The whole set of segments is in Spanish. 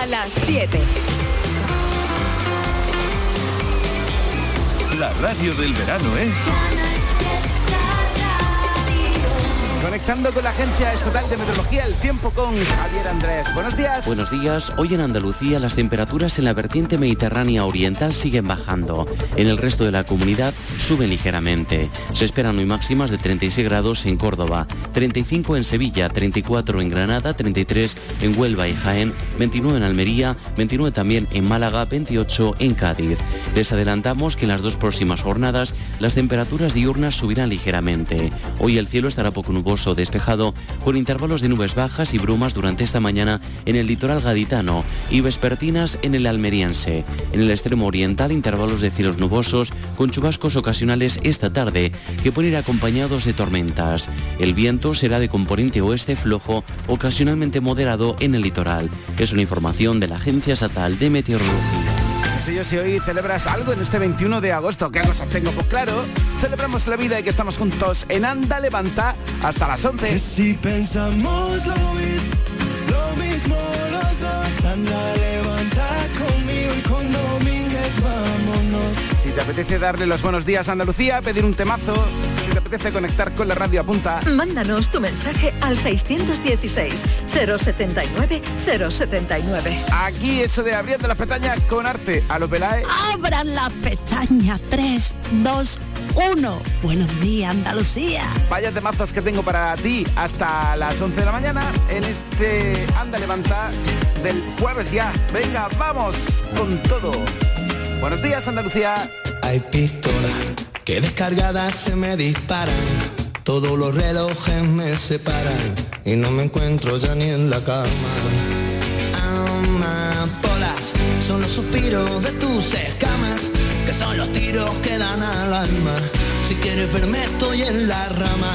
las 7. La radio del verano es... Conectando con la Agencia Estatal de Meteorología, el tiempo con Javier Andrés. Buenos días. Buenos días. Hoy en Andalucía las temperaturas en la vertiente mediterránea oriental siguen bajando. En el resto de la comunidad suben ligeramente. Se esperan hoy máximas de 36 grados en Córdoba, 35 en Sevilla, 34 en Granada, 33 en Huelva y Jaén, 29 en Almería, 29 también en Málaga, 28 en Cádiz. Les adelantamos que en las 2 próximas jornadas las temperaturas diurnas subirán ligeramente. Hoy el cielo estará poco nuboso despejado, con intervalos de nubes bajas y brumas durante esta mañana en el litoral gaditano y vespertinas en el almeriense. En el extremo oriental, intervalos de cielos nubosos con chubascos ocasionales esta tarde que pueden ir acompañados de tormentas. El viento será de componente oeste flojo, ocasionalmente moderado en el litoral. Es una información de la Agencia Estatal de Meteorología. Si hoy celebras algo en este 21 de agosto, ¿qué cosas tengo? Pues claro, celebramos la vida y que estamos juntos en Anda Levanta hasta las 11. Que si pensamos lo mismo los dos, anda levanta conmigo y con Domínguez vámonos. Si te apetece darle los buenos días a Andalucía, pedir un temazo, si te apetece conectar con la radio, apunta. Mándanos tu mensaje al 616 079 079. Aquí eso de abriendo las pestañas con arte a lo Pelae. Abran las pestañas, 3, 2, 1. Buenos días, Andalucía. Vaya temazos que tengo para ti hasta las 11 de la mañana en este Anda Levanta del jueves ya. Venga, vamos con todo. Buenos días, Andalucía. Hay pistolas que descargadas se me disparan, todos los relojes me separan y no me encuentro ya ni en la cama. Amapolas son los suspiros de tus escamas, que son los tiros que dan al alma. Si quieres verme estoy en la rama.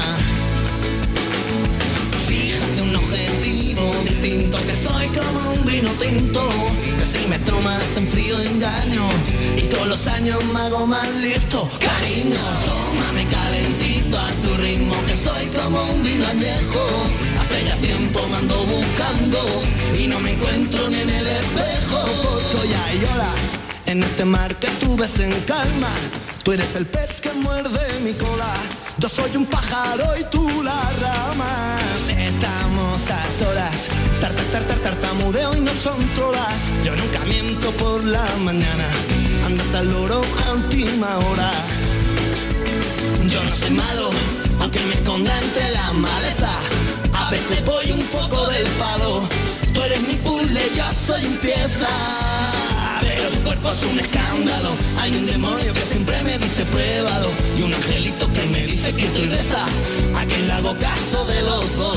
Fíjate un objetivo distinto, que soy como un vino tinto, que si me tomas en frío engaño y con los años me hago más listo. Cariño, tómame calentito a tu ritmo, que soy como un vino añejo. Hace ya tiempo me ando buscando y no me encuentro ni en el espejo. Porque ya hay olas en este mar que tú ves en calma. Tú eres el pez que muerde mi cola, yo soy un pájaro y tú la rama. Estamos a solas, tartamudeo y no son trolas. Yo nunca miento por la mañana, ándate al loro a última hora. Yo no soy malo, aunque me esconda entre la maleza. A veces voy un poco del palo, tú eres mi puzzle, yo soy un pieza. Pero tu cuerpo es un escándalo, hay un demonio que siempre me dice pruébalo, y un angelito que me dice que estoy reza, a quien le hago caso de los dos.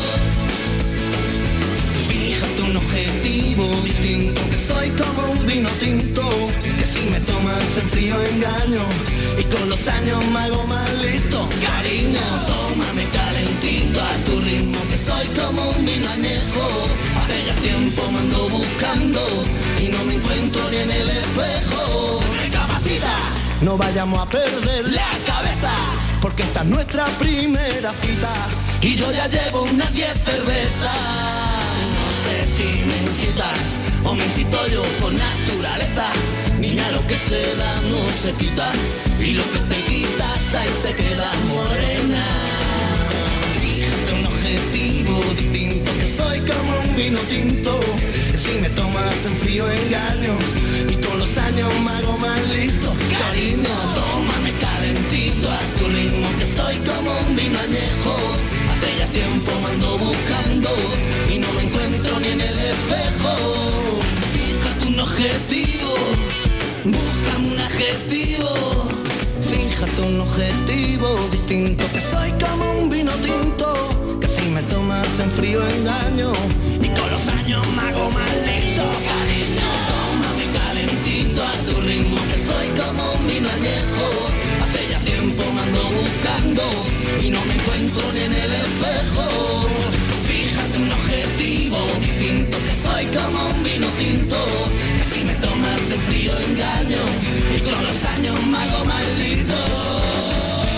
Fíjate un objetivo distinto, que soy como un vino tinto, que si me tomas en frío engaño y con los años me hago más listo. Cariño, tómame calentito a tu ritmo, que soy como un vino añejo. Hace ya tiempo me ando buscando y no me encuentro ni en el espejo. Recapacita, no vayamos a perder la cabeza, porque esta es nuestra primera cita y yo ya llevo unas 10 cervezas. No sé si me incitas o me incito yo por naturaleza. Niña, lo que se da no se quita y lo que te quitas ahí se queda morena. Fíjate un objetivo distinto, que soy como un vino tinto, que si me tomas en frío engaño y con los años me hago más listo. Cariño, tómame calentito a tu ritmo, que soy como un vino añejo. Hace ya tiempo me ando buscando y no me encuentro ni en el espejo. Fíjate un objetivo, búscame un adjetivo. Fíjate un objetivo distinto, que soy como un vino tinto, que si me tomas en frío engaño y con los años me hago más listo. Cariño, tómame calentito a tu ritmo, que soy como un vino añejo. Hace ya tiempo me ando buscando y no me encuentro ni en el espejo. Fíjate un objetivo distinto, que soy como un vino tinto, que si me tomas en frío engaño y con los años me hago más listo.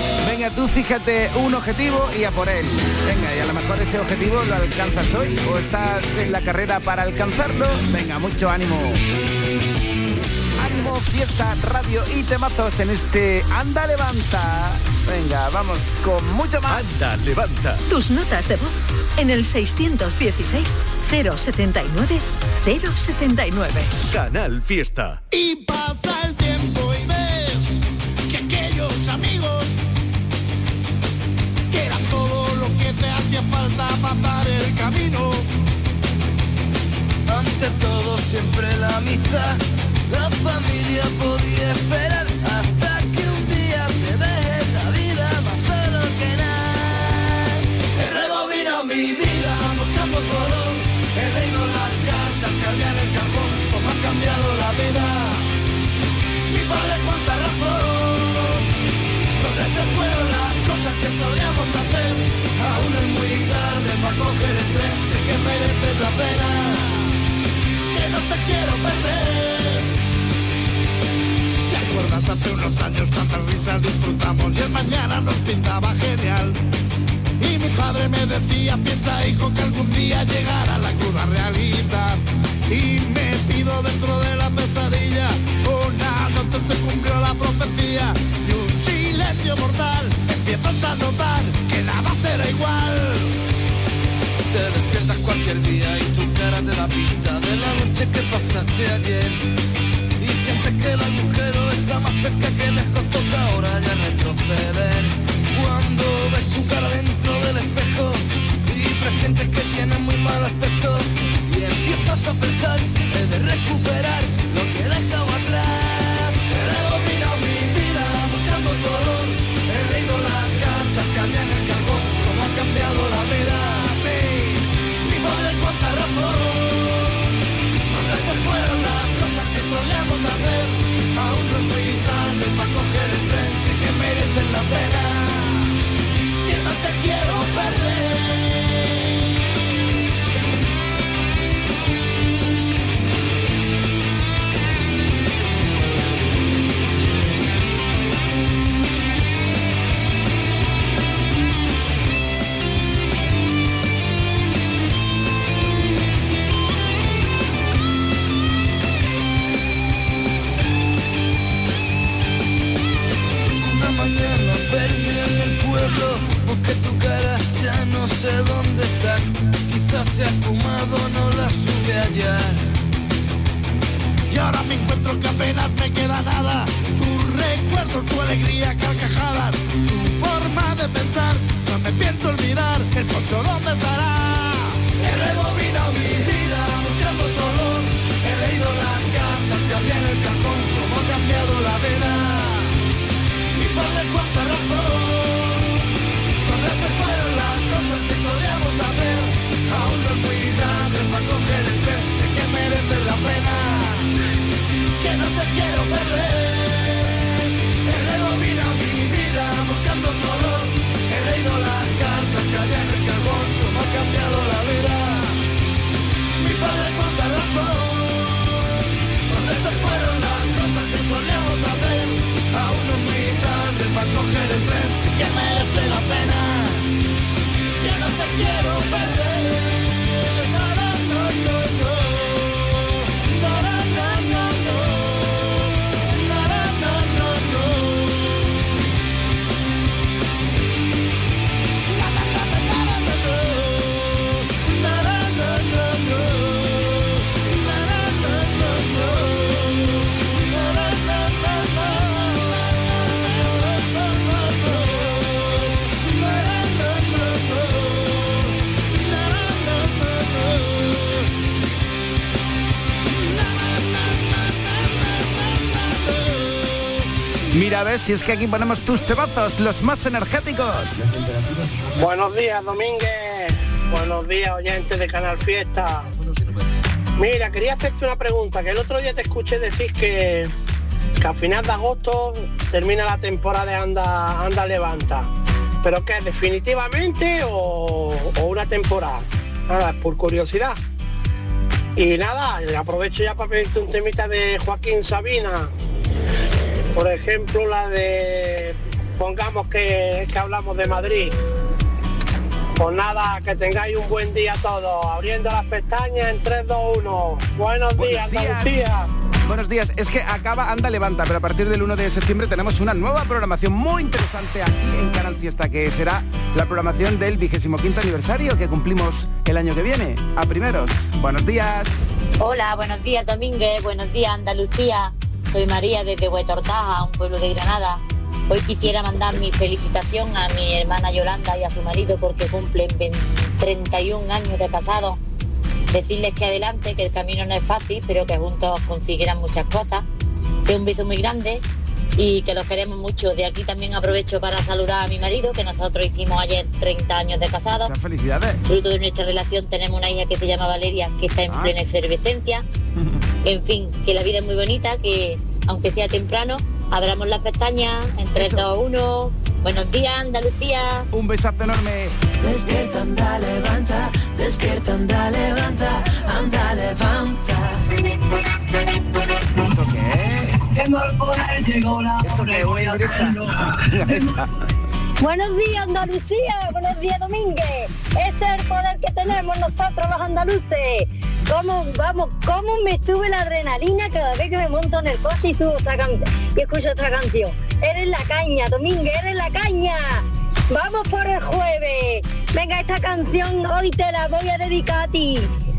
Venga, tú fíjate un objetivo y a por él. Venga, y a lo mejor ese objetivo lo alcanzas hoy o estás en la carrera para alcanzarlo. Venga, mucho ánimo. Ánimo, fiesta, radio y temazos en este Anda Levanta. Venga, vamos con mucho más. Anda Levanta. Tus notas de voz en el 616 079 079. Canal Fiesta. Y pasa el tiempo y ves que aquellos amigos que eran todo lo que te hacía falta para dar el camino. Ante todo siempre la amistad, la familia podía esperar hasta que un día te deje la vida más solo que nada. He rebobinado mi vida buscando color, he leído las cartas que había en el cajón, como ha cambiado la vida. Mi padre cuánta razón, donde se fueron las cosas que solíamos hacer. Aún es muy tarde para coger el tren, sé que mereces la pena, que no te quiero perder. ¿Te acuerdas hace unos años cuántas risas disfrutamos y el mañana nos pintaba genial? Y mi padre me decía, piensa hijo que algún día llegará la cruda realidad. Y metido dentro de la pesadilla, una noche se cumplió la profecía. Y un silencio mortal, empiezas a notar que nada será igual. Te despiertas cualquier día y tu cara te da pista de la noche que pasaste ayer. Y sientes que el agujero está más cerca que lejos, toca ahora ya retroceder. Cuando ves tu cara dentro del espejo y presientes que tienes muy mal aspecto, y empiezas a pensar, he de recuperar lo que he dejado atrás. He rebobinado mi vida buscando color, he leído las cartas que había en el cajón, cómo ha cambiado la vida. Sí, mi padre cuánta razón, donde se fueron las cosas que solíamos hacer. Aún no es muy tarde para coger el tren, sé que merecen la pena, que no te quiero perder. Mañana perdí en el pueblo, busqué tu cara, ya no sé dónde está. Quizás se ha fumado, no la supe hallar. Y ahora me encuentro que apenas me queda nada. Tus recuerdos, tu alegría, carcajadas, tu forma de pensar, no me pienso olvidar. El poncho dónde estará. He rebobinado mi vida buscando dolor, he leído las cartas que había en el cajón, cómo ha cambiado la vida. Padre, cuánta razón, donde se fueron las cosas que solíamos hacer. Aún no es muy tarde para coger el tren, sé que mereces la pena, que no te quiero perder. He rebobinado mi vida buscando color, he leído las cartas que había en el cajón, cómo ha cambiado la vida. Mi padre, cuánta razón, donde se fueron las cosas que solíamos hacer. Aún no es muy tarde para coger el tren, sí que merece la pena, que no te quiero perder. No, no, no, no, no. No, no, no, no, no. No, no, no, no, no. La, la, la, la, la, la, la, la. No, no, no, no, no. No, no, no, no, no. No, no, no, no, no. Mira, ves, si es que aquí ponemos tus temazos, los más energéticos. Buenos días, Domínguez. Buenos días, oyentes de Canal Fiesta. Mira, quería hacerte una pregunta, que el otro día te escuché decir que a final de agosto termina la temporada de Anda Levanta. ¿Pero qué, definitivamente o una temporada? Nada, por curiosidad. Y nada, aprovecho ya para pedirte un temita de Joaquín Sabina. Por ejemplo, la de supongamos que hablamos de Madrid. Pues nada, que tengáis un buen día todos. Abriendo las pestañas en 3, 2, 1. Buenos días, Andalucía. Buenos días. Es que acaba Anda Levanta, pero a partir del 1 de septiembre tenemos una nueva programación muy interesante aquí en Canal Fiesta, que será la programación del 25º aniversario que cumplimos el año que viene, a primeros. Buenos días. Hola, buenos días, Domínguez. Buenos días, Andalucía. Soy María desde Huetortaja, un pueblo de Granada. Hoy quisiera mandar mi felicitación a mi hermana Yolanda y a su marido porque cumplen 31 años de casado. Decirles que adelante, que el camino no es fácil, pero que juntos conseguirán muchas cosas. Que un beso muy grande y que los queremos mucho. De aquí también aprovecho para saludar a mi marido, que nosotros hicimos ayer 30 años de casado. Muchas felicidades. Fruto de nuestra relación tenemos una hija que se llama Valeria, que está en plena efervescencia. En fin, que la vida es muy bonita, que aunque sea temprano, abramos las pestañas en 3, 2, 1. Buenos días, Andalucía. Un besazo enorme. Despierta, anda, levanta. Despierta, anda, levanta. Anda, levanta. ¿Esto qué? Tengo el poder, llegó la hora y voy a hacerlo. Buenos días, Andalucía. Buenos días, Domínguez. Ese es el poder que tenemos nosotros los andaluces. ¿Cómo me sube la adrenalina cada vez que me monto en el coche y escucho otra canción? Eres la caña, Domínguez, eres la caña. Vamos por el jueves. Venga, esta canción hoy te la voy a dedicar a ti.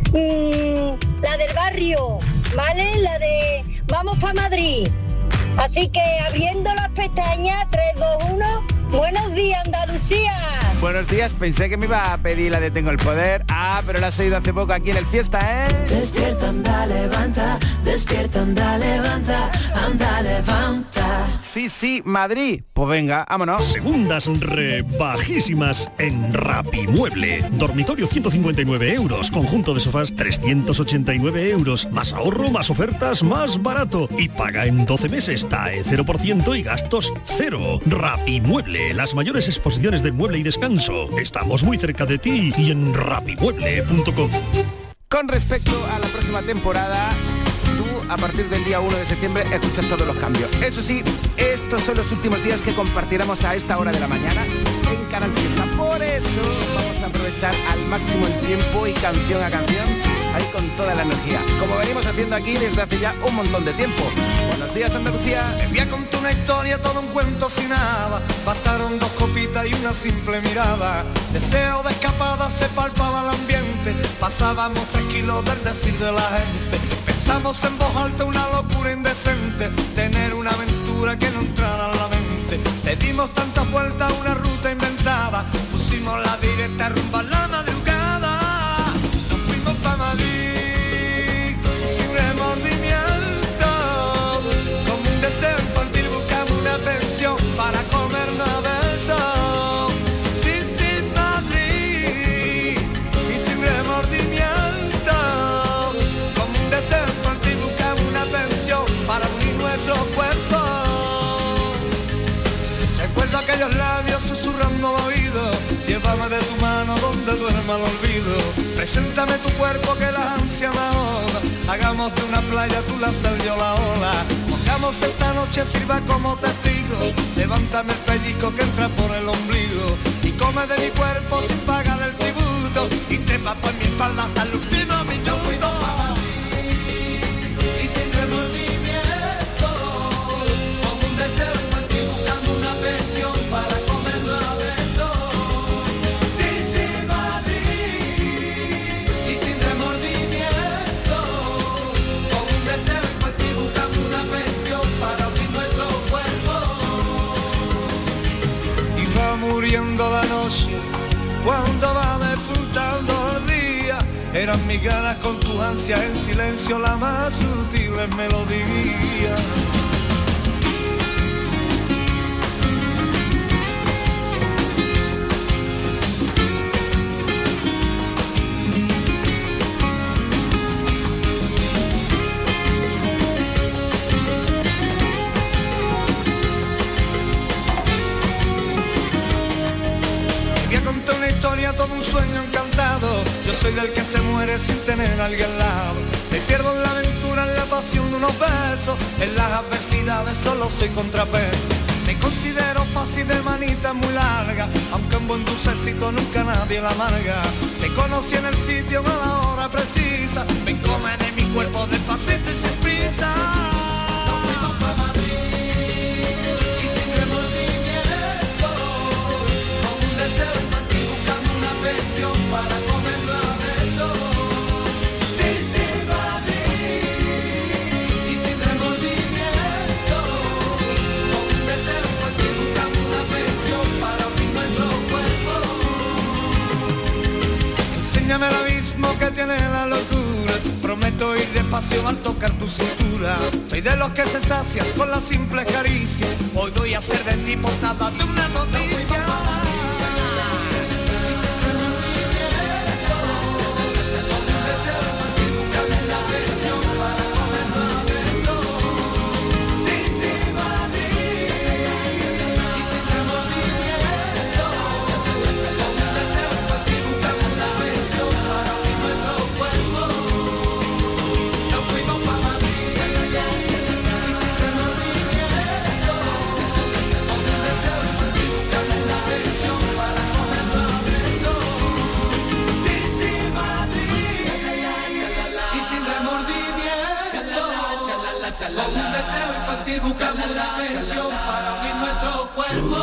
La del barrio, ¿vale? La de Vamos para Madrid. Así que abriendo las pestañas, 3, 2, 1. Buenos días, Andalucía. Buenos días, pensé que me iba a pedir la de Tengo el Poder. Pero la has oído hace poco aquí en el Fiesta, ¿eh? Despierta, anda, levanta. Despierta, anda, levanta. Anda, levanta. Sí, Madrid. Pues venga, vámonos. Segundas rebajísimas en Rapimueble. Dormitorio 159 euros. Conjunto de sofás 389 euros. Más ahorro, más ofertas, más barato. Y paga en 12 meses. TAE 0% y gastos 0. Rapimueble. Las mayores exposiciones de mueble y descanso. Estamos muy cerca de ti y en rapimueble.com. Con respecto a la próxima temporada, tú a partir del día 1 de septiembre escuchas todos los cambios. Eso sí, estos son los últimos días que compartiremos a esta hora de la mañana en Canal Fiesta. Por eso vamos a aprovechar al máximo el tiempo y canción a canción, ahí con toda la energía, como venimos haciendo aquí desde hace ya un montón de tiempo. Buenos días, Andalucía. Te voy a contar una historia, todo un cuento sin nada. Bastaron 2 copitas y una simple mirada. Deseo de escapada, se palpaba el ambiente. Pasábamos tranquilos del decir de la gente. Pensamos en voz alta una locura indecente. Tener una aventura que no entrara en la mente. Le dimos tantas vueltas a una ruta inventada. Pusimos la directa rumba a la madrugada. Nos fuimos pa' Madrid sin remordimiento. Como un deseo infantil buscamos una pensión para comernos a besos. Sí, Madrid y sin remordimiento. Como un deseo infantil buscamos una pensión para unir nuestros cuerpos. Recuerdo aquellos labios susurrando al oído. Llévame de tu mano donde duerma el olvido. Preséntame tu cuerpo que la ansia me ahoga. Hagamos de una playa tú la sal, yo la ola. Mojamos esta noche, sirva como testigo. Levántame el pellizco que entra por el ombligo. Y come de mi cuerpo sin pagar el tributo. Y trepa por mi espalda hasta el último minuto. Y sin remordimiento. Como un deseo infantil buscando una pensión para comerlo a besos. Sí, Madrid. Y sin remordimiento. Como un deseo infantil buscando una pensión para unir nuestro cuerpo. Y va muriendo la noche cuando va disfrutando el día. Eran mis ganas con tus ansias en silencio, la más sutil melodía. Todo un sueño encantado. Yo soy del que se muere sin tener a alguien al lado. Me pierdo en la aventura, en la pasión de unos besos. En las adversidades solo soy contrapeso. Me considero fácil de manita muy larga, aunque un buen dulcecito nunca nadie la amarga. Te conocí en el sitio a la hora precisa, ven come de mi cuerpo despacito y sin prisa. Nos fuimos pa' Madrid y sin remordimiento, con un deseo infantil buscando una pensión para comerlo a besos. Sí, sin Madrid y sin remordimiento, con un deseo infantil buscando una pensión para unir nuestro cuerpo. Enséñame el abismo que tiene la locura, prometo ir despacio al tocar tu cintura. Soy de los que se sacian con la simple caricia, hoy voy a ser de ti portada de una noticia. Con un deseo infantil buscamos la pensión para unir nuestro cuerpo.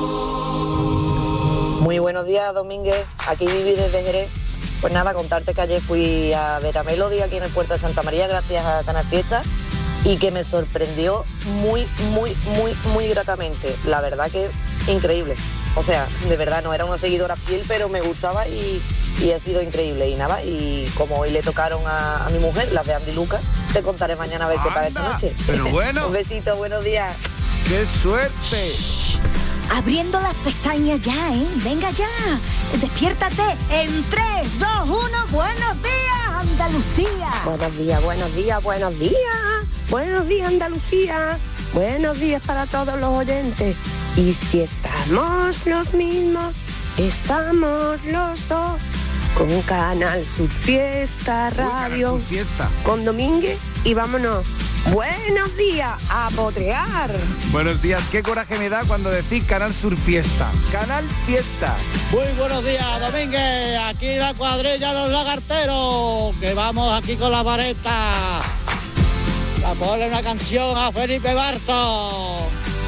Muy buenos días, Domínguez. Aquí Vivi desde Jerez. Pues nada, contarte que ayer fui a ver a Melody aquí en el puerto de Santa María gracias a Canal Fiesta y que me sorprendió muy gratamente. La verdad que increíble. O sea, de verdad no era una seguidora fiel, pero me gustaba y ha sido increíble. Y nada, y como hoy le tocaron a mi mujer, las de Andy Lucas, te contaré mañana a ver qué tal esta noche. Pero bueno. Un besito, buenos días. ¡Qué suerte! Abriendo las pestañas ya, ¿eh? Venga ya. Despiértate en 3, 2, 1. ¡Buenos días, Andalucía! Buenos días, buenos días, buenos días. Buenos días, Andalucía. Buenos días para todos los oyentes. Y si estamos los mismos, estamos los dos. Con Canal Sur Fiesta Radio. Canal Sur Fiesta. Con Domínguez y vámonos. Buenos días, a potrear. Buenos días, qué coraje me da cuando decís Canal Sur Fiesta. Canal Fiesta. Muy buenos días, Domínguez. Aquí la cuadrilla Los Lagarteros, que vamos aquí con la vareta a ponerle una canción a Felipe Bartos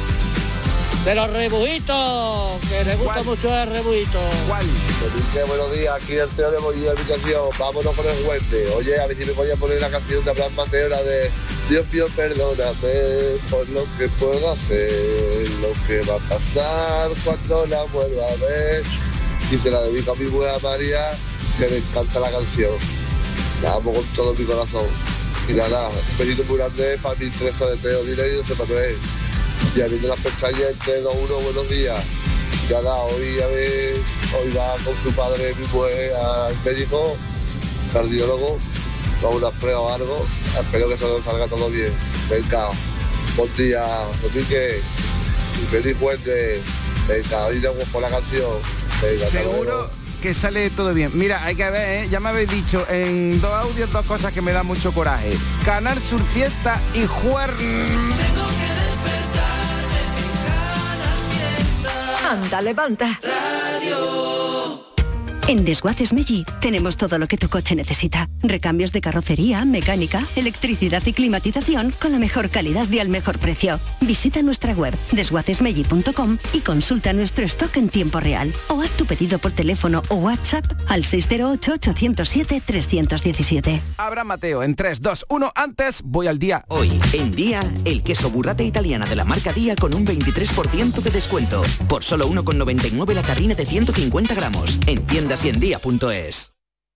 de los rebujitos, que le gusta mucho el rebujito. ¿Cuál? Domínguez, buenos días, aquí el Teo de Molina de Habitación. Vámonos con el Huente. Oye, a ver si me voy a poner la canción de Abraham Mateo, la de Dios mío, perdóname por lo que puedo hacer, lo que va a pasar cuando la vuelva a ver. Y se la dedico a mi buena María, que me encanta la canción. La amo con todo mi corazón. Y nada, un besito muy grande para mi Teresa de Teo, dile y José Manuel. Y abriendo las pestañas en 3, 2, 1, buenos días. Y nada, hoy va con su padre, mi mujer, al médico, cardiólogo, con una prueba o algo. Espero que salga todo bien. Venga, buen día, Domínguez, y feliz puente. Venga, hoy por la canción. Venga, seguro que sale todo bien. Mira, hay que ver, ya me habéis dicho en 2 audios 2 cosas que me dan mucho coraje. Canal Sur Fiesta y Anda, levanta. En Desguaces Meggi tenemos todo lo que tu coche necesita. Recambios de carrocería, mecánica, electricidad y climatización con la mejor calidad y al mejor precio. Visita nuestra web desguacesmeggi.com y consulta nuestro stock en tiempo real. O haz tu pedido por teléfono o WhatsApp al 608-807-317. Abraham Mateo, en 3, 2, 1, antes voy al día. Hoy, en Día, el queso burrata italiana de la marca Día con un 23% de descuento. Por solo 1,99 la tarrina de 150 gramos. En tiendas y en día.es.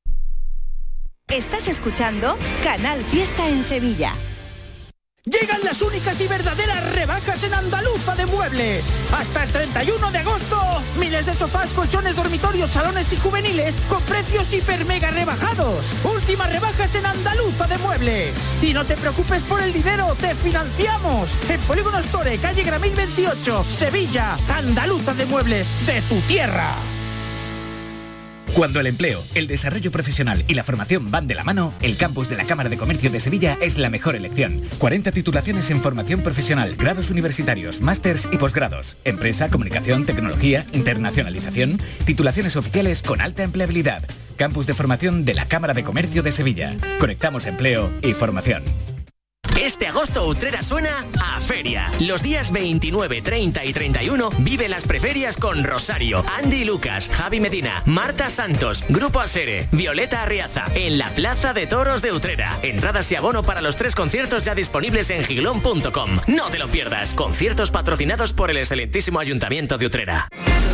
Estás escuchando Canal Fiesta en Sevilla. Llegan las únicas y verdaderas rebajas en Andaluza de Muebles. Hasta el 31 de agosto, miles de sofás, colchones, dormitorios, salones y juveniles con precios hiper mega rebajados. Últimas rebajas en Andaluza de Muebles. Y no te preocupes por el dinero, te financiamos. En Polígono Store, calle Gramil 28, Sevilla. Andaluza de Muebles, de tu tierra. Cuando el empleo, el desarrollo profesional y la formación van de la mano, el campus de la Cámara de Comercio de Sevilla es la mejor elección. 40 titulaciones en formación profesional, grados universitarios, másters y posgrados. Empresa, comunicación, tecnología, internacionalización. Titulaciones oficiales con alta empleabilidad. Campus de formación de la Cámara de Comercio de Sevilla. Conectamos empleo y formación. Este agosto Utrera suena a feria. Los días 29, 30 y 31 vive las preferias con Rosario, Andy Lucas, Javi Medina, Marta Santos, Grupo Asere, Violeta Arriaza, en la Plaza de Toros de Utrera. Entradas y abono para los 3 conciertos ya disponibles en giglón.com. No te lo pierdas. Conciertos patrocinados por el excelentísimo Ayuntamiento de Utrera.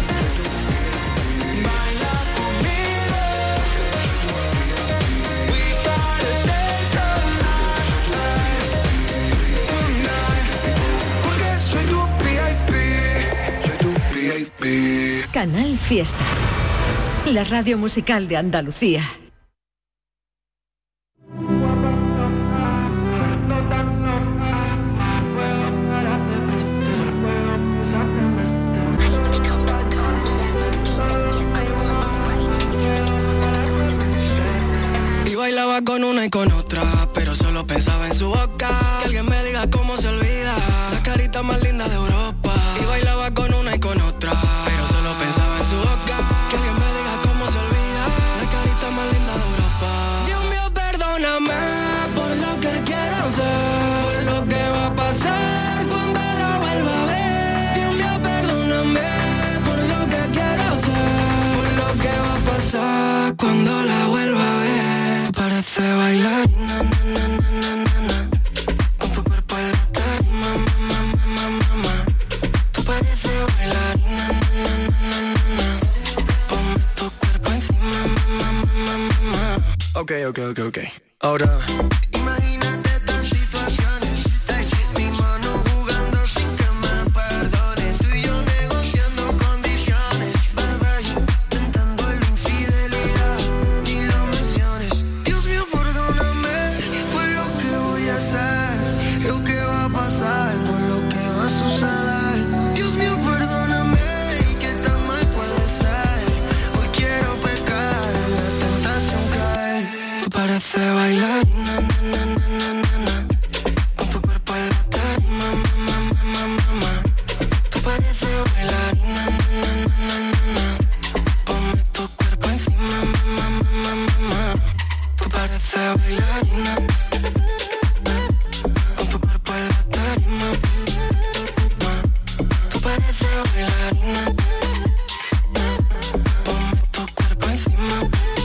Canal Fiesta, la radio musical de Andalucía. Y bailaba con una y con otra, pero solo pensaba en su boca. Que alguien me diga cómo se olvida la carita más linda de Europa. Y bailaba con una y con otra, pero solo pensaba en su boca. Que alguien me diga cómo se olvida la carita más linda de Europa. Dios mío, perdóname por lo que quiero hacer, por lo que va a pasar cuando la vuelva a ver. Dios mío, perdóname por lo que quiero hacer, por lo que va a pasar cuando la vuelva a ver. Parece bailar, na, na, na, na, na, na. Con tu cuerpo en la tarima, ma, ma, ma, ma, ma. Tú pareces bailar, na, na, na, na, na. Ponme tu cuerpo encima, ma, ma, ma, ma, ma. Ok. Ahora imagínate estas situaciones, mi mano jugando sin que me perdone. Tú y yo negociando condiciones, bebé, tentando la infidelidad, ni lo menciones. Dios mío, perdóname por lo que voy a hacer, lo que va a pasar, por lo que va a suceder. Dios mío, perdóname, y qué tan mal puede ser. Hoy quiero pecar, en la tentación caer. Tú pareces bailar, na, na, na, na, na, na. Con tu cuerpo en la tarima, ma, ma, ma, ma, ma. Tú pareces bailar, na, na, na, na, na. Ponme tu cuerpo encima, ma, ma, ma, ma, ma. Tú pareces bailarina, con tu cuerpo en la tarima, ma. Tú pareces bailarina, ponme tu cuerpo encima,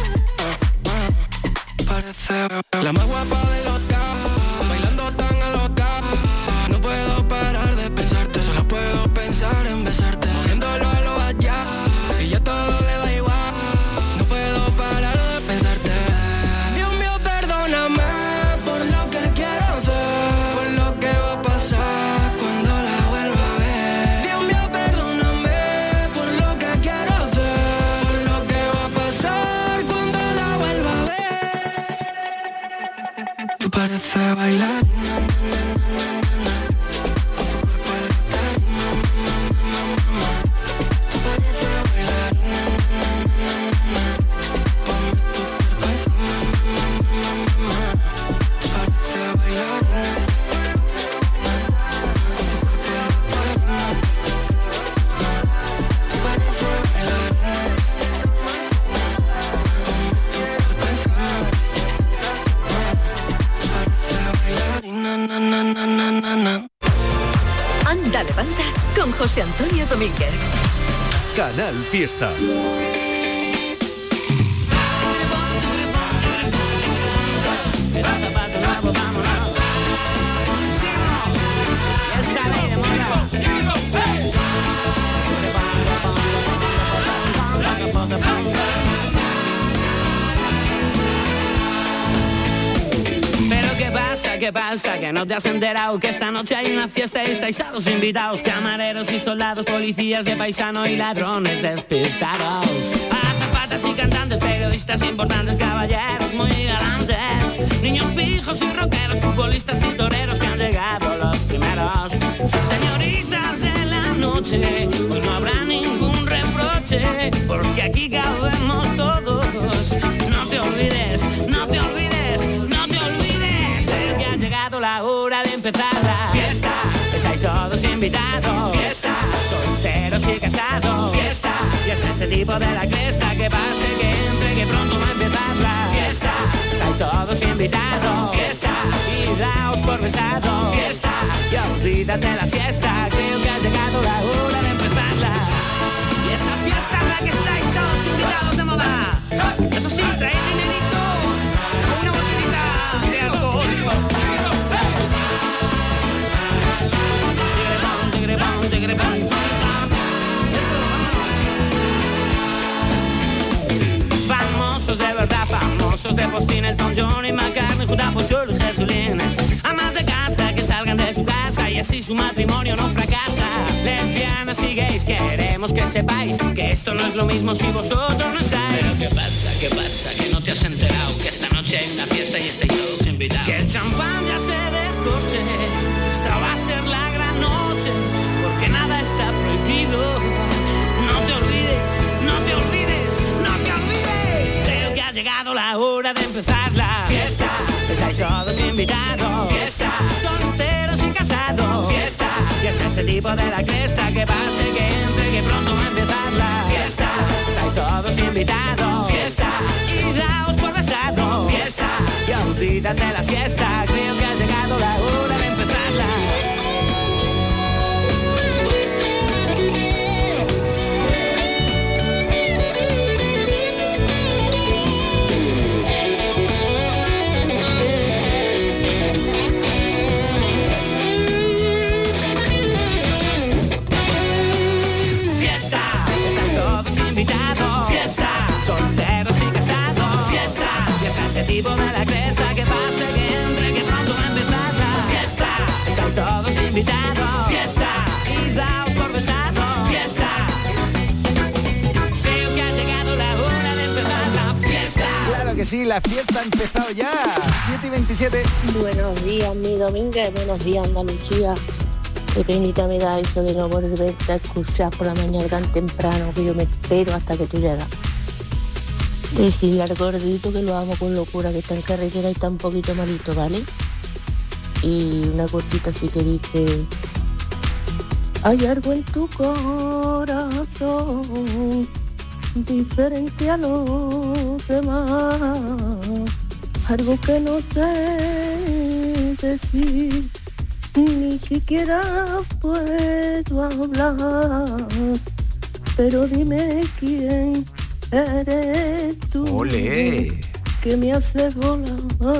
parece la más guapa de los cajas, bailando tan alocada. No puedo parar de pensarte, solo puedo pensar en besarte, moviéndolo a lo allá, y ya todo le da igual. No puedo parar de pensarte. Dios mío, perdóname por lo que quiero hacer, por lo que va a pasar cuando la vuelva a ver. Dios mío, perdóname por lo que quiero hacer, por lo que va a pasar cuando la vuelva a ver. Tú pareces bailar, na, na, na, na, na. Con tu cuerpo en la tarima, ma, ma, ma, ma. Tú pareces bailar, na, na, na, na, na. Ponme tu cuerpo encima, ma, ma, ma, ma. Tú pareces bailar, na. Con tu cuerpo en la tarima, tú pareces bailar, na. Ponme tu cuerpo encima, tú pareces bailar, na, na, na, na, na, na, na. Anda, levanta con José Antonio Domínguez. Canal Fiesta. Pero ¿qué pasa? Que no te has enterado que esta noche hay una fiesta y estáis todos invitados. Camareros y soldados, policías de paisano y ladrones despistados. Azafatas y cantantes, periodistas importantes, caballeros muy galantes, niños pijos y rockeros, futbolistas y toreros que han llegado los primeros. Señoritas de la noche, hoy no habrá ningún reproche, porque aquí cabemos todos. llegado la hora de empezar la fiesta. Estáis todos invitados. Fiesta. Solteros y casados. Fiesta. Y hasta ese tipo de la cresta que pase, que entre, que pronto va a empezar la fiesta. Estáis todos invitados. Fiesta. Y daos por besados. Fiesta. Ya olvídate la siesta. Creo que ha llegado la hora de empezarla. Y esa fiesta en la que estáis todos invitados de moda. Eso sí, traed dinerito o una botellita de alcohol. Famosos de verdad, famosos de Postín, Elton John y McCartney, Judá, Pocholo y Jesulín. Amas de casa que salgan de su casa y así su matrimonio no fracasa. Lesbianas y gays, queremos que sepáis que esto no es lo mismo si vosotros no estáis. Pero ¿qué pasa? Que no te has enterado que esta noche hay una fiesta y estáis todos invitados. Que el champán ya se descorche, esta va a ser la gran noche, porque nada está prohibido. No te olvides, no te olvides, no te olvides. Creo que ha llegado la hora de empezar la fiesta. Estáis todos invitados. Fiesta. Solteros y casados. Fiesta. Y hasta ese tipo de la cresta que pase, que entre, que pronto va a empezar la fiesta. Estáis todos invitados. Fiesta. Y daos por besados. Fiesta. Y olvídate la siesta. Creo que ha llegado la hora de empezarla. Fiesta, solteros y casados. Fiesta, y hasta ese tipo de la cresta que pase, que entre, que pronto va a empezar la fiesta. Están todos invitados. Fiesta, y daos por besados. Fiesta. Creo que ha llegado la hora de empezar la fiesta. Claro que sí, la fiesta ha empezado ya. 7:27. Buenos días, mi Domínguez. Buenos días, Andalucía. Qué penita me da eso de no volverte a escuchar por la mañana tan temprano, que yo me espero hasta que tú llegas. Decirle al gordito que lo amo con locura, que está en carretera y está un poquito malito, ¿vale? Y una cosita así que dice: hay algo en tu corazón diferente a los demás, algo que no sé decir, ni siquiera puedo hablar, pero dime quién eres tú. ¡Olé! Que me hace volar,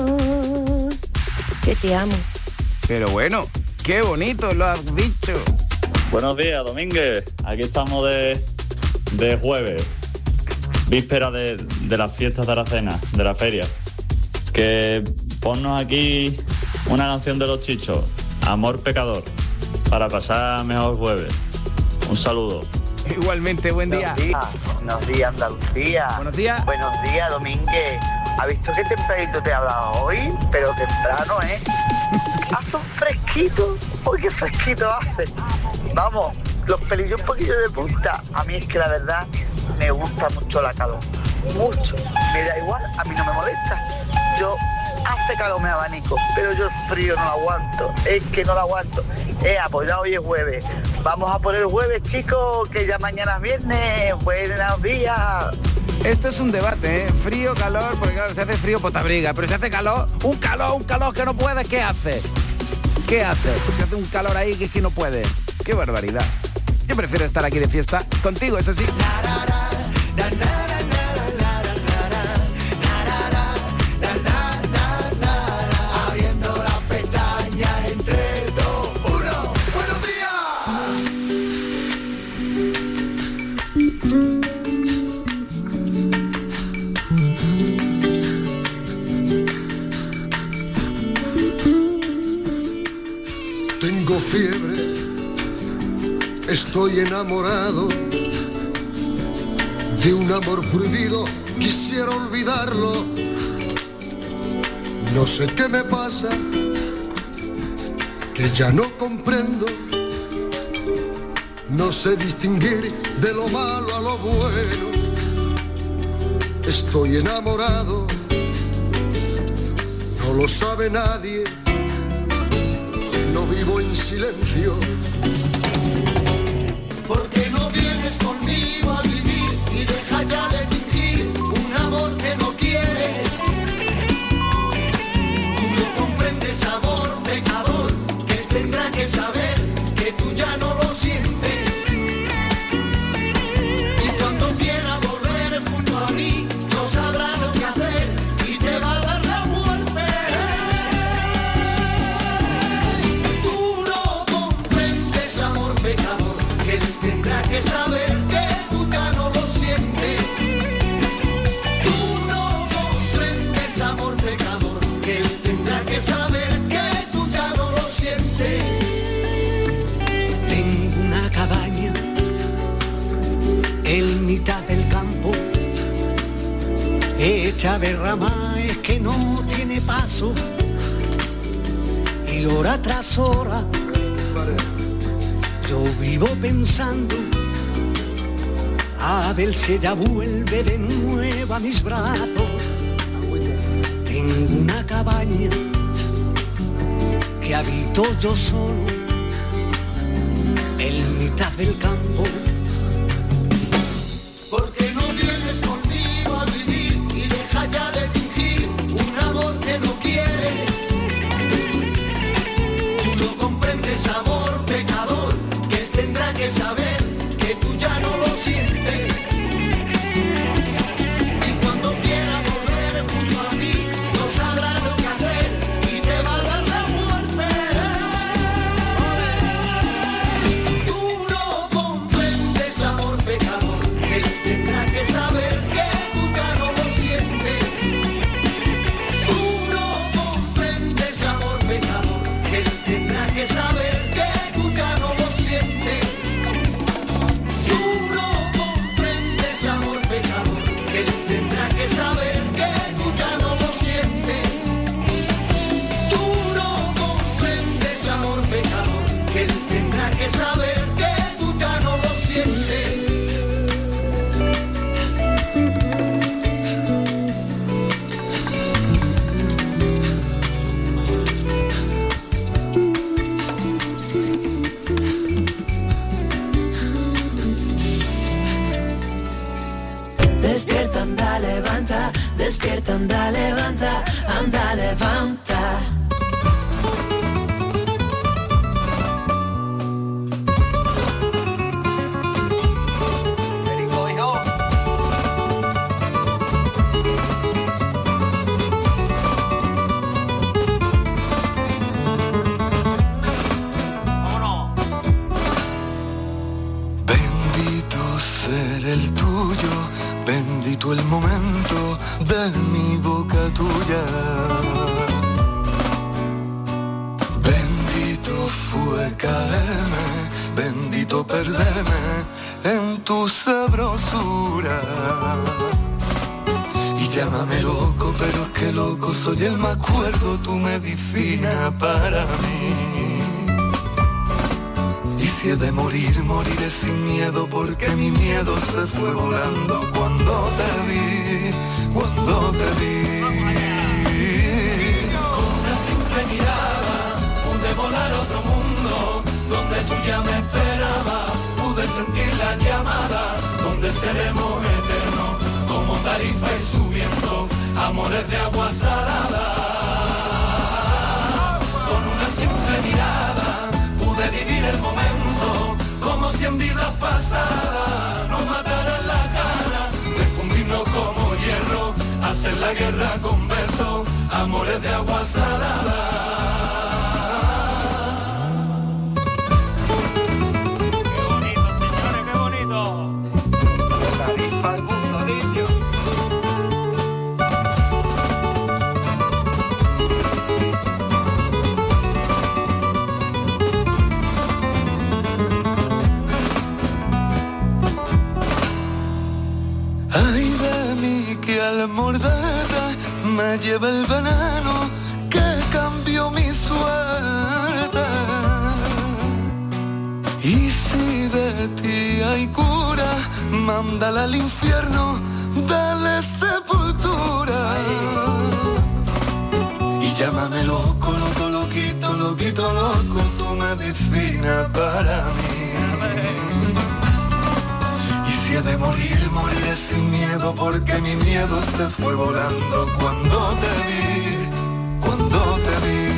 que te amo. Pero bueno, qué bonito lo has dicho. Buenos días, Domínguez. Aquí estamos de jueves, víspera de las fiestas de Aracena, de la feria. Que ponnos aquí una canción de Los Chichos, Amor Pecador, para pasar mejor jueves. Un saludo. Igualmente, buen día. Buenos días, Andalucía. Buenos días. Buenos días, Domínguez. ¿Has visto qué tempranito te he hablado hoy? Pero temprano, ¿eh? Hace un fresquito. Uy, qué fresquito hace. Vamos, los pelillos un poquillo de punta. A mí es que la verdad me gusta mucho la calor. Mucho. Me da igual, a mí no me molesta. Yo hace calor me abanico, pero yo el frío no lo aguanto. Es que no lo aguanto. Pues ya hoy es jueves. Vamos a por el jueves, chicos, que ya mañana es viernes. Buenos días. Esto es un debate, ¿eh? Frío, calor, porque claro, si hace frío, pues te abriga, pero si hace calor, un calor que no puedes, ¿qué hace? ¿Qué hace? Pues si hace un calor ahí que es que no puede. ¡Qué barbaridad! Yo prefiero estar aquí de fiesta contigo, eso sí. Abriendo las pestañas en 3, 2, 1. ¡Buenos días! Tengo fiebre, estoy enamorado de un amor prohibido, quisiera olvidarlo. No sé qué me pasa, que ya no comprendo. No sé distinguir de lo malo a lo bueno. Estoy enamorado, no lo sabe nadie, vivo en silencio. ¿Por qué no vienes conmigo a vivir y deja ya de fingir un amor que no quieres? Tú no comprendes, amor pecador, que él tendrá que saber que tú ya no lo sientes. Y cuando quiera volver junto a mí, no sabrá lo que hacer y te va a dar la muerte. Tú no comprendes, amor pecador, que él tendrá que saber que tú ya no lo sientes. Tú no comprendes, amor pecador, que él tendrá que saber que tú ya no lo sientes. Tengo una cabaña en mitad del campo, hecha de ramas que no tiene paso, y hora tras hora yo vivo pensando a ver si ella vuelve de nuevo a mis brazos. Tengo una cabaña que habito yo solo en mitad del campo. ¿Por qué no vienes conmigo a vivir y deja ya de fingir un amor que no quieres? Tú no comprendes, amor pecador, que él tendrá que saber que tú ya no lo sientes. Y cuando quiera volver junto a mí, no sabrá lo que hacer y te va a dar la muerte. Tú no comprendes, amor pecador, que él tendrá que saber que tú ya no lo sientes. Tú no comprendes, amor pecador, que él tendrá que saber que tú ya no lo sientes. Tú no comprendes, amor pecador, que él tendrá que saber que tú ya no lo sientes. Tú no comprendes, amor pecador, que él tendrá que saber que tú ya no lo sientes. Despierta, anda, levanta, despierta, anda, levanta, anda, levanta. Bendito ser el tuyo, bendito el momento de mi boca tuya. Bendito fue caerme, bendito perderme en tu sabrosura. Y llámame loco, pero es que loco soy el más cuerdo, tu medicina para mí. Y si he de morir, moriré sin miedo, porque mi miedo se fue volando cuando te vi, cuando te vi. Con una simple mirada pude volar a otro mundo, donde tú ya me esperabas. Pude sentir la llamada, donde seremos eternos, como Tarifa y su viento, amores de agua salada. Con una simple mirada pude vivir el momento, como si en vidas pasadas nos mataran las ganas de fundirnos como hierro, hacer la guerra con besos, amores de agua salada. Qué bonito, señores, qué bonito. Tarifa al mundo, niño. Ay de mí que al morderte me lleva el veneno que cambió mi suerte. Y si de ti hay cura, mándala al infierno, dale sepultura. Y llámame loco, loco, loquito, loquito, loco, tú fina para mí. Y si he de morir, moriré sin miedo, porque mi miedo se fue volando cuando te vi, cuando te vi.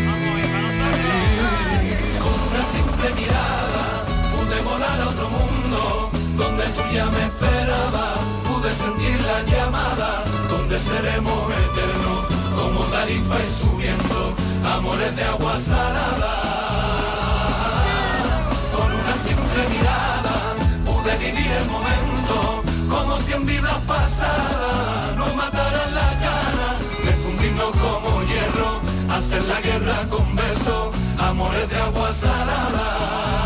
Con una simple mirada pude volar a otro mundo, donde tú ya me esperabas. Pude sentir la llamada, donde seremos eternos, como tarifa y subiendo, amores de agua salada. Con una simple mirada pude vivir el momento, como si en vidas pasadas nos mataran las ganas de fundirnos como hierro, hacer la guerra con besos, amores de agua salada.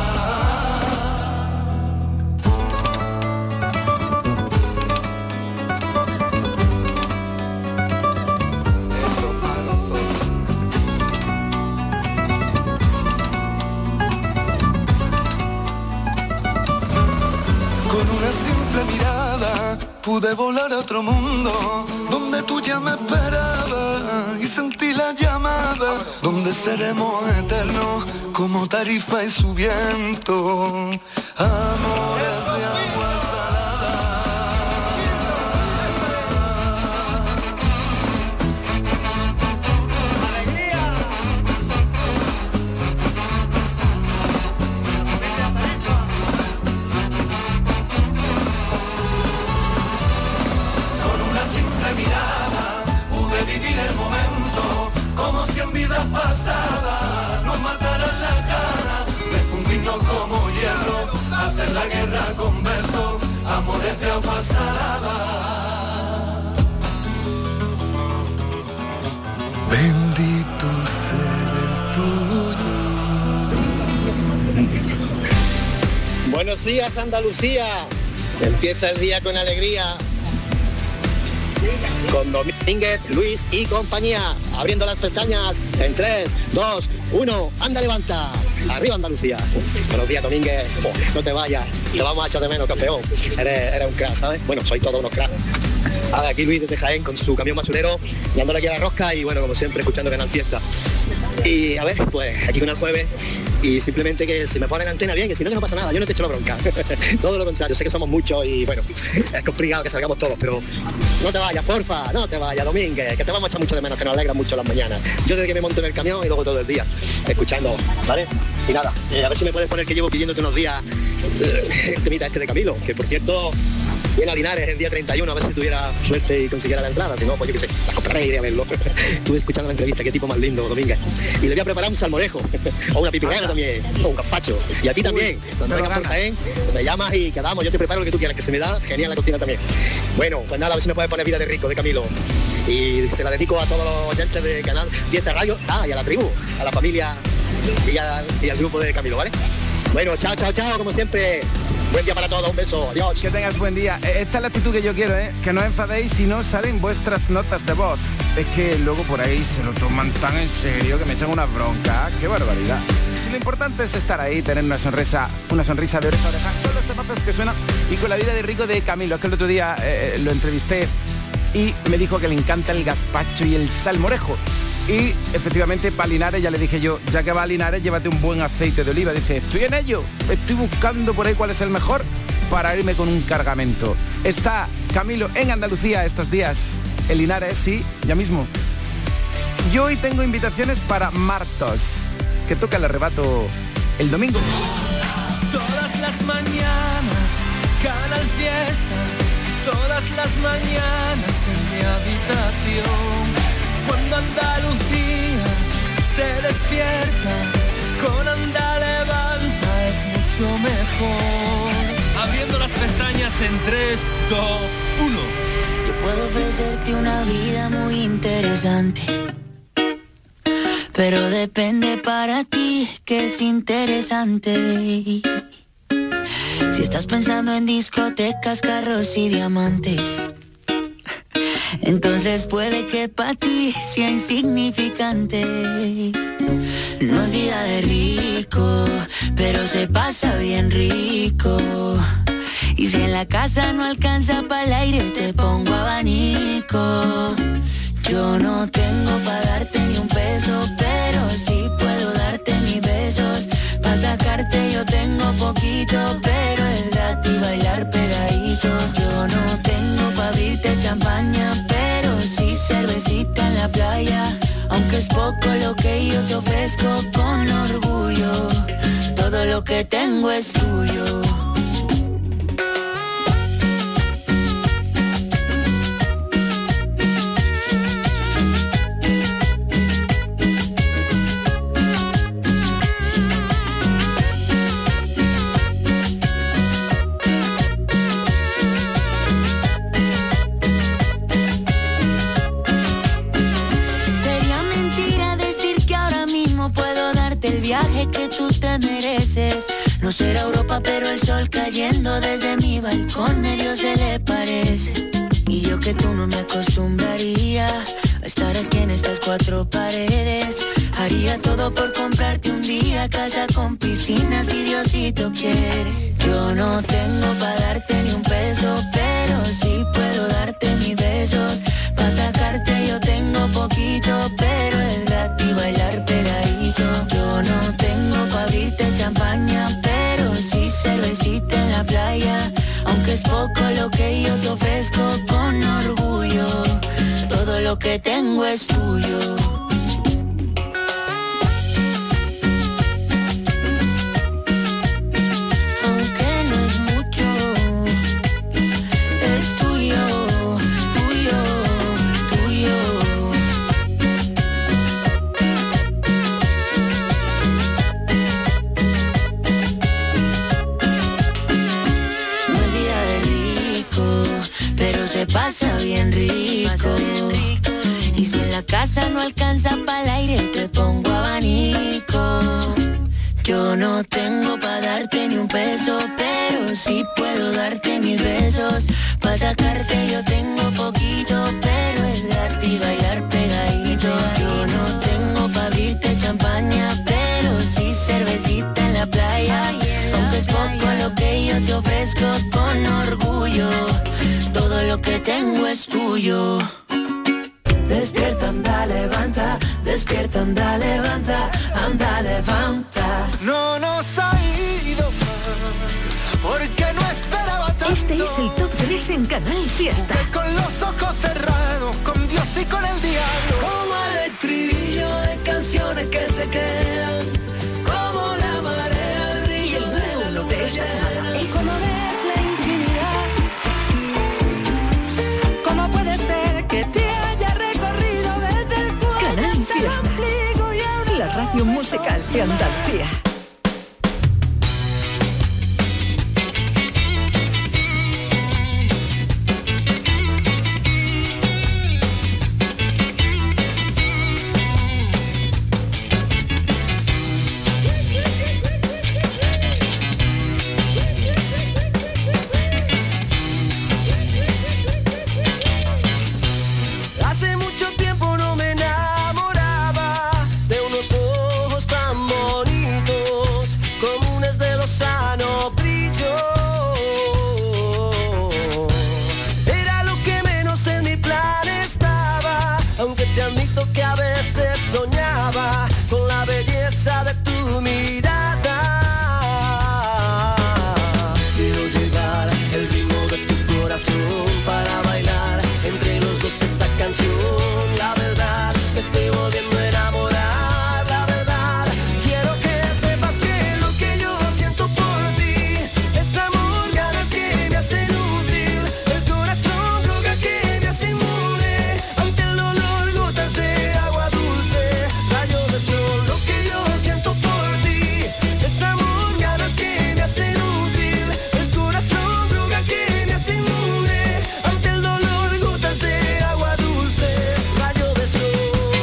Con una simple mirada pude volar a otro mundo, donde tú ya me esperabas y sentí la llamada, donde seremos eternos como tarifa y su viento, amores de agua salada. Mirada, pude vivir el momento, como si en vidas pasadas nos mataran la cara, de fundirnos como hierro, hacer la guerra con besos, amores de agua salada. Bendito ser el tuyo. Buenos días, Andalucía. Empieza el día con alegría. Con Domínguez, Luis y compañía, abriendo las pestañas en 3, 2, 1, anda, levanta. Arriba Andalucía. Buenos días, Domínguez. No te vayas, te vamos a echar de menos, campeón. Eres un crack, ¿sabes? Bueno, soy todo unos cracks. Ahora aquí Luis desde Jaén con su camión basurero, dándole aquí a la rosca y bueno, como siempre, escuchando Canal Fiesta. Y a ver, pues aquí con el jueves. Y simplemente que se me pone en antena bien, que si no, que no pasa nada, yo no te echo la bronca. Todo lo contrario, sé que somos muchos y bueno, es complicado que salgamos todos, pero no te vayas, porfa, no te vayas, Domínguez, que te vamos a echar mucho de menos, que nos alegran mucho las mañanas. Yo desde que me monto en el camión y luego todo el día, escuchando, ¿vale? Y nada, a ver si me puedes poner, que llevo pidiéndote unos días el temita este de Camilo, que por cierto viene a Linares el día 31, a ver si tuviera suerte y consiguiera la entrada, si no, pues yo qué sé, la compraré y iré a verlo. Estuve escuchando la entrevista, qué tipo más lindo, Domínguez. Y le voy a preparar un salmorejo, o una pipirrana también, o un gazpacho. Y a ti también, cuando vengas por Jaén, me llamas y quedamos, yo te preparo lo que tú quieras, que se me da genial la cocina también. Bueno, pues nada, a ver si me puedes poner Vida de Rico, de Camilo. Y se la dedico a todos los oyentes de Canal Fiesta Radio, y a la tribu, a la familia y al grupo de Camilo, ¿vale? Bueno, chao, chao, chao, como siempre. Buen día para todos, un beso, adiós. Que tengas buen día. Esta es la actitud que yo quiero, que no os enfadéis si no salen vuestras notas de voz. Es que luego por ahí se lo toman tan en serio que me echan una bronca. ¡Qué barbaridad! Si lo importante es estar ahí, tener una sonrisa de oreja a oreja, todos los temazos que suenan, y con la vida de Rico de Camilo. Es que el otro día lo entrevisté y me dijo que le encanta el gazpacho y el salmorejo. Y efectivamente para Linares ya le dije yo, ya que va a Linares, llévate un buen aceite de oliva. Dice, estoy en ello, estoy buscando por ahí cuál es el mejor para irme con un cargamento. Está Camilo en Andalucía estos días, en Linares, sí, ya mismo. Yo hoy tengo invitaciones para Martos, que toca el arrebato el domingo. Todas las mañanas, Canal Fiesta, todas las mañanas en mi habitación. Cuando Andalucía se despierta, con Anda Levanta es mucho mejor. Abriendo las pestañas en 3, 2, 1. Yo puedo ofrecerte una vida muy interesante, pero depende para ti que es interesante. Si estás pensando en discotecas, carros y diamantes, entonces puede que para ti sea insignificante. No es vida de rico, pero se pasa bien rico. Y si en la casa no alcanza para el aire, te pongo abanico. Yo no tengo para darte ni un peso, pero sí puedo darte mis besos, pa' te ofrezco con orgullo. Todo lo que tengo es tuyo. Que tú te mereces. No será Europa, pero el sol cayendo desde mi balcón medio se le parece. Y yo que tú no me acostumbraría a estar aquí en estas cuatro paredes. Haría todo por comprarte un día casa con piscina si Diosito quiere. Yo no tengo para darte ni un peso, pero sí puedo darte mis besos. Pa' sacarte yo tengo poquito, pero es gratis bailar pegadito. Yo no tengo pa' abrirte champaña, pero sí cervecita en la playa. Aunque es poco lo que yo te ofrezco con orgullo. Todo lo que tengo es tuyo. Pasa bien rico. Y si en la casa no alcanza para el aire, te pongo abanico. Yo no tengo para darte ni un peso, pero sí puedo darte mis besos. Pa' sacarte yo tengo poquito, pero es gratis bailar pegadito. Yo no tengo para abrirte champaña, pero sí cervecita en la playa. Aunque es poco lo que yo te ofrezco con orgullo. Todo lo que tengo es tuyo. Despierta, anda, levanta. Despierta, anda, levanta. Anda, levanta. No nos ha ido mal, porque no esperaba tanto. Este es el Top 3 en Canal Fiesta. Con los ojos cerrados, con Dios y con el diablo. Como el estribillo de canciones que se quedan. Como la marea, el brillo de la luz de esta semana. Y como ves la intimidad, ¿cómo puede ser que te haya recorrido desde el cuello? Canal Fiesta, la radio musical de Andalucía. Hace mucho tiempo no me enamoraba de unos ojos tan bonitos, comunes de lozano brillo. Era lo que menos en mi plan estaba, aunque te admito que a veces soñaba con la belleza de tu mirada. Quiero llevar el ritmo de tu corazón para bailar entre los dos esta canción. La verdad, me estoy volviendo a enamorar. La verdad, quiero que sepas que lo que yo siento por ti es amor, ganas que me hacen útil, el corazón droga que me hace inmune ante el dolor, gotas de agua dulce, rayos de sol. Lo que yo siento por ti es amor, ganas que me hacen útil, el corazón droga que me hace inmune ante el dolor, gotas de agua dulce, rayo de sol.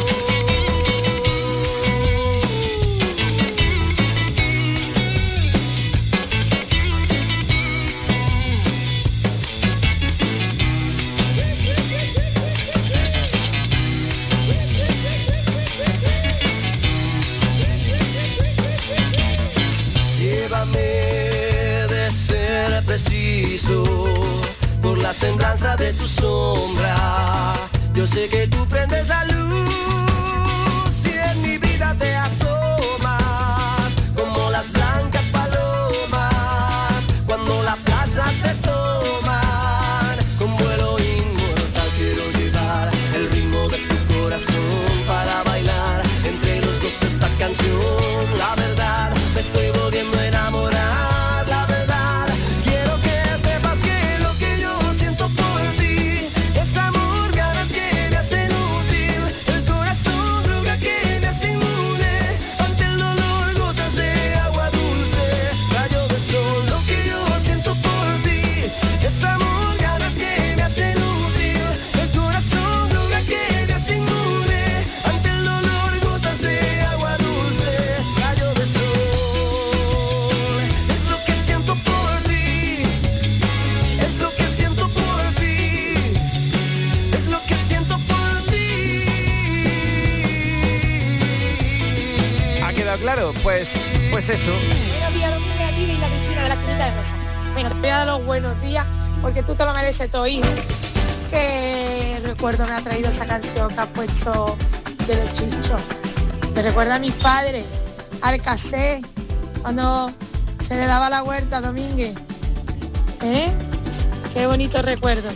Llévame de ser preciso por la semblanza de tu sombra. Yo sé que tú prendes la luz y en mi vida te asomas como las blancas palomas cuando la plaza se toman con vuelo inmortal. Quiero llevar el ritmo de tu corazón para bailar entre los dos. claro, pues eso. Buenos días, Domingo, aquí y la Cristina de la Clínica de Rosa. Bueno, te voy a dar los buenos días porque tú te lo mereces todo, hijo. Que recuerdo me ha traído esa canción que has puesto de Los Chichos. Me recuerda a mis padres, al casé, cuando se le daba la vuelta a Domínguez. Qué bonito recuerdo.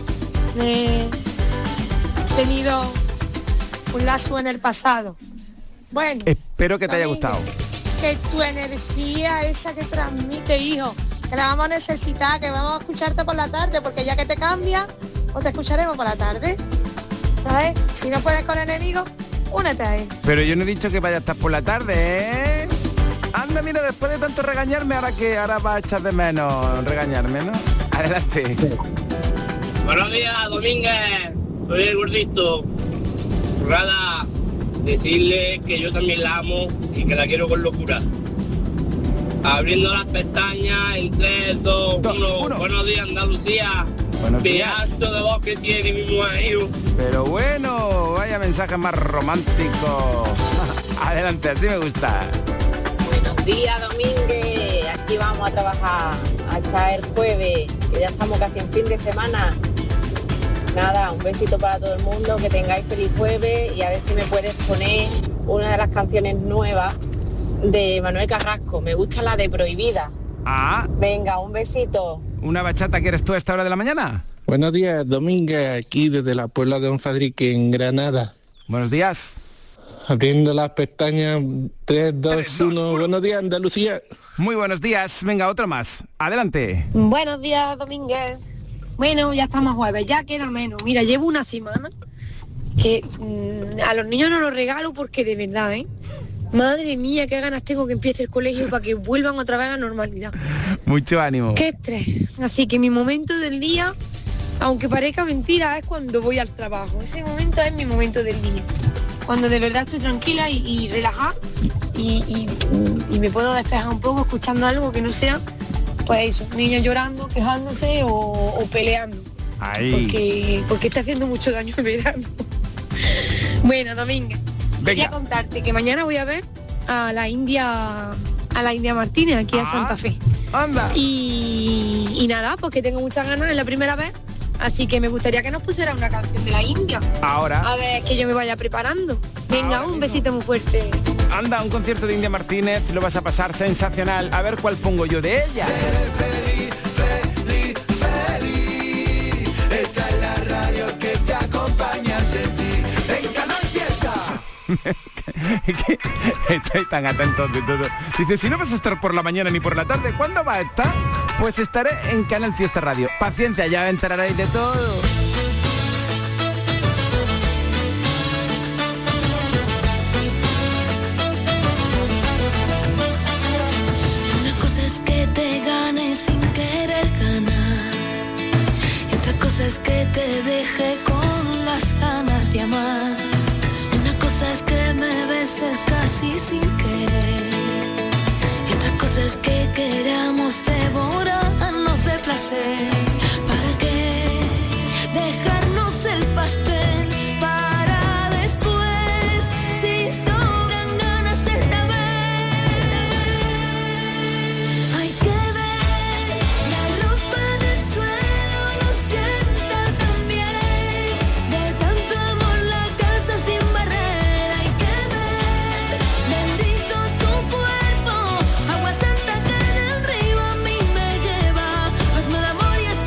He tenido un lazo en el pasado. Bueno, espero que te haya Domínguez, gustado. que tu energía esa que transmite, hijo, que la vamos a necesitar, que vamos a escucharte por la tarde, porque ya que te cambia, pues te escucharemos por la tarde, ¿sabes? Si no puedes con enemigos, únete a él. Pero yo no he dicho que vaya a estar por la tarde, ¿eh? Anda, mira, después de tanto regañarme, ahora va a echar de menos regañarme, ¿no? Adelante. Buenos días, Domínguez. Soy el gordito. Nada, decirle que yo también la amo y que la quiero con locura. Abriendo las pestañas en 3, 2, 1. Buenos días, Andalucía. Buenos días. Pedazo de voz que tiene mi mujer, hijo. Pero bueno, vaya mensaje más romántico. Adelante, así me gusta. Buenos días, Domínguez. Aquí vamos a trabajar, a echar el jueves, que ya estamos casi en fin de semana. Nada, un besito para todo el mundo, que tengáis feliz jueves y a ver si me puedes poner una de las canciones nuevas de Manuel Carrasco. Me gusta la de Prohibida. Venga, un besito. ¿Una bachata quieres tú a esta hora de la mañana? Buenos días, Domínguez, aquí desde la Puebla de Don Fadrique, en Granada. Buenos días. Abriendo las pestañas, 3, 2, 1. Buenos días, Andalucía. Muy buenos días. Venga, otro más. Adelante. Buenos días, Domínguez. Bueno, ya estamos jueves, ya queda menos. Mira, llevo una semana que a los niños no los regalo porque de verdad, madre mía, qué ganas tengo que empiece el colegio para que vuelvan otra vez a la normalidad. Mucho ánimo. Qué estrés. Así que mi momento del día, aunque parezca mentira, es cuando voy al trabajo. Ese momento es mi momento del día. Cuando de verdad estoy tranquila y relajada y me puedo despejar un poco escuchando algo que no sea, pues eso, niños llorando, quejándose o peleando. Ahí. Porque está haciendo mucho daño el verano. Bueno, Domínguez, quería contarte que mañana voy a ver a la India Martínez aquí a Santa Fe. Anda. Y nada, porque tengo muchas ganas, es la primera vez. Así que me gustaría que nos pusiera una canción de la India. Ahora. A ver, que yo me vaya preparando. Venga, un besito muy fuerte. Anda, un concierto de India Martínez, lo vas a pasar sensacional. A ver cuál pongo yo de ella. Feliz, feliz, feliz. Esta es la radio que te acompaña en ti. En Canal Fiesta. Estoy tan atento de todo. Dice, si no vas a estar por la mañana ni por la tarde, ¿cuándo va a estar? Pues estaré en Canal Fiesta Radio. Paciencia, ya enteraréis de todo. Una cosa es que te ganes sin querer ganar y otra cosa es que te deje con las ganas de amar. Una cosa es que me beses casi sin querer y otra cosa es que queramos devorarnos de placer. ¿Para qué dejarnos el pastel para después si sobran ganas esta vez? Hay que ver la ropa del suelo no sienta tan bien, de tanto amor la casa sin barrera. Hay que ver bendito tu cuerpo, agua santa que en el río a mí me lleva. Hazme el amor y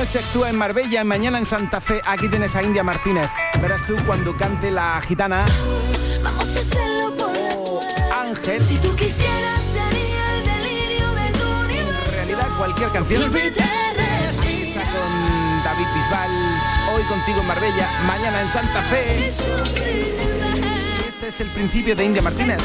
noche actúa en Marbella, mañana en Santa Fe. Aquí tienes a India Martínez. Verás tú cuando cante La Gitana. Vamos a hacerlo por Ángel. Si tú quisieras sería el delirio de tu universo. En realidad cualquier canción. Aquí está con David Bisbal. Hoy contigo en Marbella, mañana en Santa Fe. Este es el principio de India Martínez.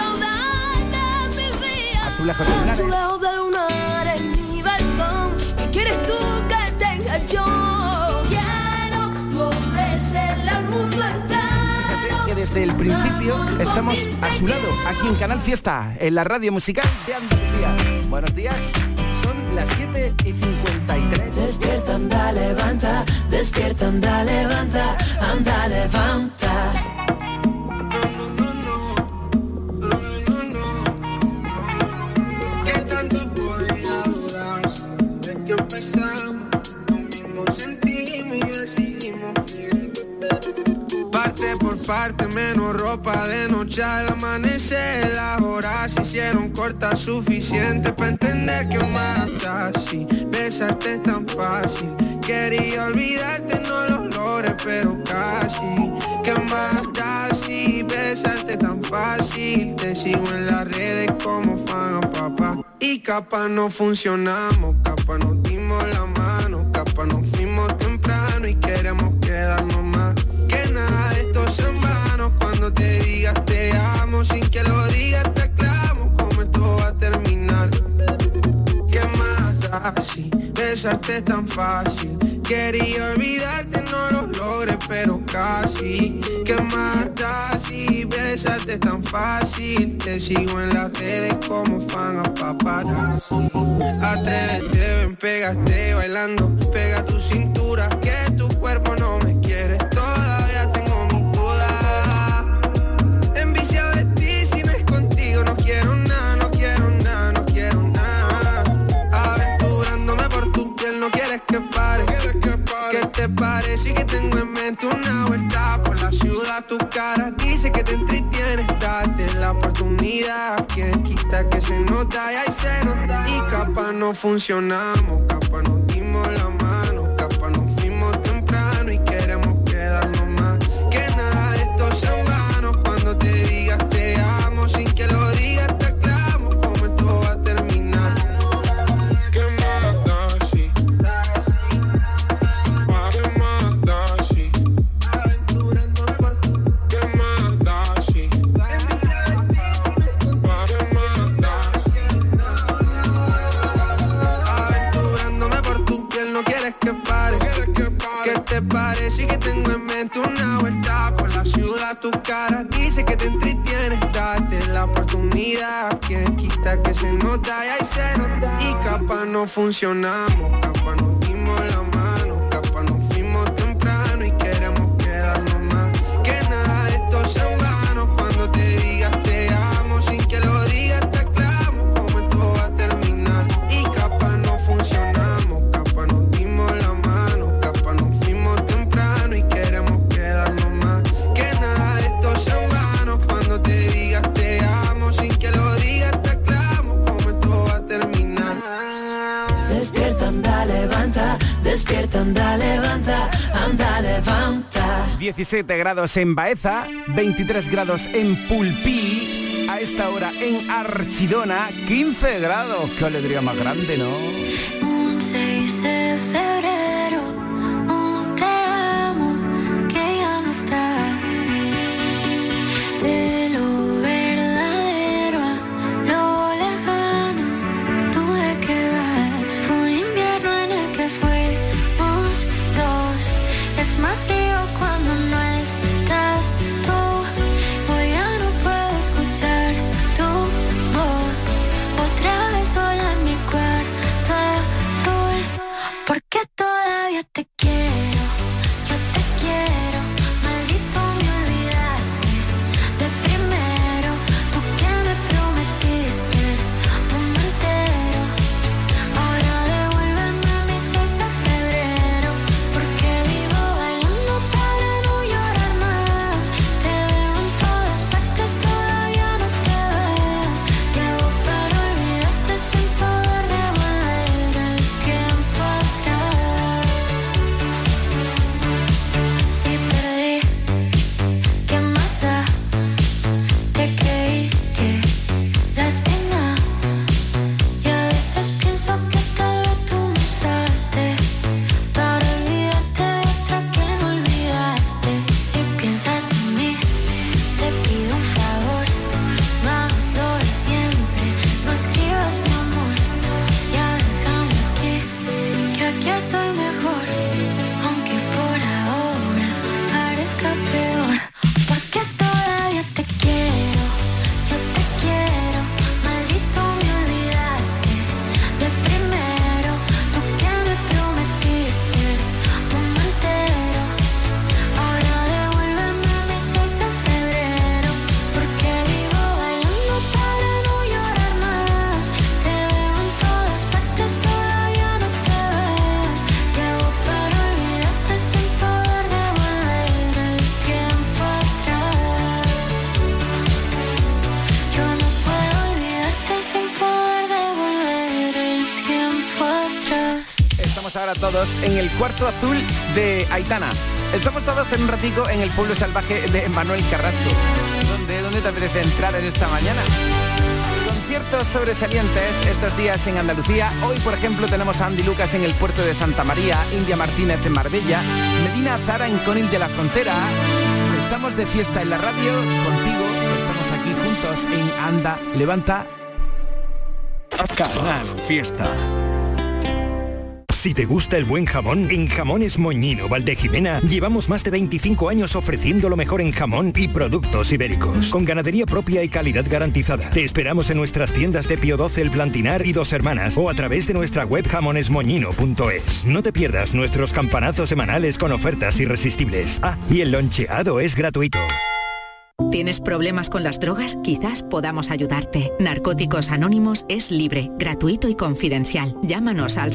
Azulejos de lunares. Azulejos de lunar en mi balcón. ¿Qué quieres tú que tenga yo? Quiero ofrecerle al mundo entero. Que desde el principio estamos a su lado, aquí en Canal Fiesta, en la radio musical de Andalucía. Buenos días, son las 7:53. Despierta, anda, levanta. Despierta, anda, levanta. Anda, levanta. ¿Qué tanto podía durar? Desde que empezamos, lo mismo sentimos y decidimos que parte por parte, menos ropa de noche al amanecer. Las horas se hicieron cortas, suficiente para entender que mata así. Besarte es tan fácil, quería olvidarte, no lo logré, pero casi. Que mata así, besarte tan fácil. Te sigo en las redes como fan a papá. Y capaz no funcionamos, capaz nos dimos la mano, capaz nos fuimos temprano y queremos quedarnos más. Que nada de esto sea en vano. Cuando te digas te amo, sin que lo digas te aclamo cómo esto va a terminar. ¿Qué más da si besarte es tan fácil? Quería olvidarte, no lo logré, pero casi. ¿Qué más da si besarte es tan fácil? Te sigo en las redes como fan a paparazzi. Atrévete, ven, pégate bailando. Pega tu cintura, que tu cuerpo no me quiere. Todavía tengo mis dudas. Enviciado de ti, si no es contigo no quiero nada, no quiero nada, no quiero nada. Aventurándome por tu piel, no quieres que pare. ¿Qué te parece que tengo en mente una vuelta por la ciudad? Tu cara dice que te entretienes, date la oportunidad. Quien quita que se nota y ahí se nota. Y capaz no funcionamos, capaz nos dimos la mano, capaz nos fuimos temprano y queremos quedarnos más. Que nada de esto sea en vano. Cuando te digas te amo, sin que lo digas te aclamo cómo esto va a terminar. ¿Qué más da si? ¿Qué más da si? Aventurándome por tu. ¿Qué más da si? ¿Qué más da si? Aventurándome por tu piel, no quieres que pare. ¿Qué te parece que tengo en mente una vuelta por la ciudad? Tu cara dice que te entretienes, date la oportunidad. Quien quita que se nota y ahí se nota. Y capaz no funcionamos, capaz nos dimos la mano, capaz nos fuimos temprano y queremos quedarnos más. Que nada de esto sea en vano. Cuando te digas te amo, sin que lo digas te aclamo cómo esto va a terminar. Y capaz no funcionamos, capaz nos dimos la mano, capaz nos fuimos temprano y queremos quedarnos más. Que nada de esto sea en vano. Cuando te digas te amo, sin que lo digas te aclamo cómo esto va a terminar. Despierta, anda, levanta. Despierta, anda, levanta. Anda, levanta. 17 grados en Baeza, 23 grados en Pulpí, a esta hora en Archidona, 15 grados. Qué alegría más grande, ¿no? Un 6 de febrero, un te amo que ya no está. De lo verdadero a lo lejano, ¿tú de qué vas? Fue un invierno en el que fuimos dos. Es más frío cuando no estás tú. Hoy ya no puedo escuchar tu voz. Otra vez sola en mi cuarto. ya estoy mejor, aunque por ahora parezca peor, porque todavía te quiero, yo te quiero, maldito me olvidaste de primero, tú que me prometiste mundo entero, ahora devuélveme mis 6 de febrero, porque vivo bailando para no llorar más, te veo en todas partes, todavía no te ves, llevo para olvidarte sin poder devolver el tiempo atrás, yo no puedo olvidarte sin poder devolver el tiempo atrás. Estamos ahora todos en el cuarto azul de Aitana. Estamos todos en un ratico en el pueblo salvaje de Manuel Carrasco. ¿Dónde te apetece entrar en esta mañana? Conciertos sobresalientes estos días en Andalucía. Hoy, por ejemplo, tenemos a Andy Lucas en el puerto de Santa María, India Martínez en Marbella, Medina Azara en Conil de la Frontera. Estamos de fiesta en la radio contigo. Estamos aquí juntos en Anda, Levanta. Canal Fiesta. Si te gusta el buen jamón, en Jamones Moñino Valdejimena llevamos más de 25 años ofreciendo lo mejor en jamón y productos ibéricos, con ganadería propia y calidad garantizada. Te esperamos en nuestras tiendas de Pío XII, El Plantinar y Dos Hermanas, o a través de nuestra web jamonesmoñino.es. No te pierdas nuestros campanazos semanales con ofertas irresistibles. Ah, y el loncheado es gratuito. ¿Tienes problemas con las drogas? Quizás podamos ayudarte. Narcóticos Anónimos es libre, gratuito y confidencial. Llámanos al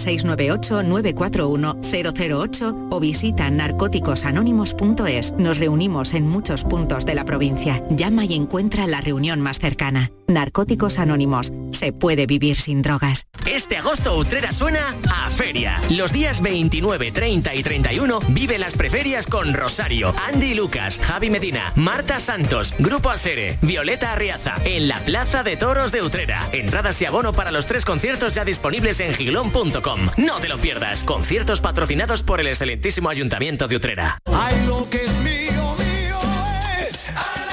698-941-008 o visita narcóticosanónimos.es. Nos reunimos en muchos puntos de la provincia. Llama y encuentra la reunión más cercana. Narcóticos Anónimos. Se puede vivir sin drogas. Este agosto Utrera suena a feria. Los días 29, 30 y 31 vive las preferias con Rosario, Andy Lucas, Javi Medina, Marta Santos, Grupo Asere, Violeta Arriaza, en la Plaza de Toros de Utrera. Entradas y abono para los 3 conciertos ya disponibles en giglón.com. No te lo pierdas. Conciertos patrocinados por el excelentísimo Ayuntamiento de Utrera. Ay, lo que es mío, mío es.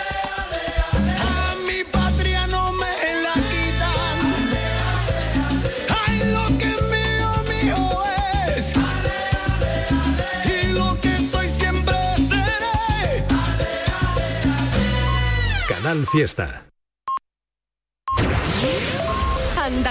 A mi patria no me la quitan. Ay, lo que es mío, mío es. Y lo que soy siempre seré. Canal Fiesta.